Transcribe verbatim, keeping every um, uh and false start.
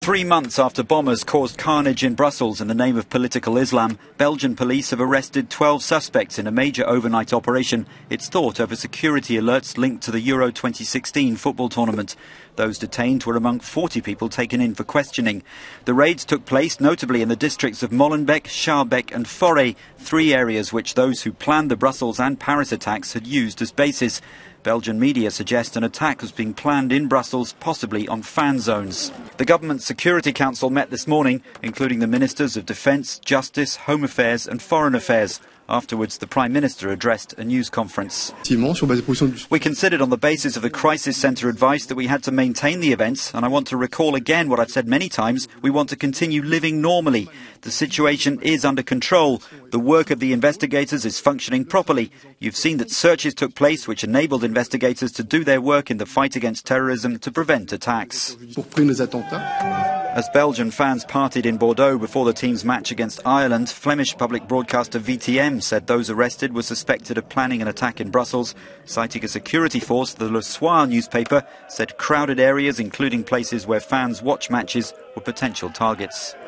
Three months after bombers caused carnage in Brussels in the name of political Islam, Belgian police have arrested twelve suspects in a major overnight operation, it's thought, over security alerts linked to the Euro twenty sixteen football tournament. Those detained were among forty people taken in for questioning. The raids took place notably in the districts of Molenbeek, Schaerbeek and Forêt, three areas which those who planned the Brussels and Paris attacks had used as bases. Belgian media suggest an attack was being planned in Brussels, possibly on fan zones. The Government Security Council met this morning, including the Ministers of Defence, Justice, Home Affairs and Foreign Affairs. Afterwards, the Prime Minister addressed a news conference. We considered on the basis of the Crisis Centre advice that we had to maintain the events, and I want to recall again what I've said many times, we want to continue living normally. The situation is under control. The work of the investigators is functioning properly. You've seen that searches took place which enabled investigators to do their work in the fight against terrorism to prevent attacks. As Belgian fans partied in Bordeaux before the team's match against Ireland, Flemish public broadcaster V T M said those arrested were suspected of planning an attack in Brussels. Citing a security force, the Le Soir newspaper said crowded areas, including places where fans watch matches, were potential targets.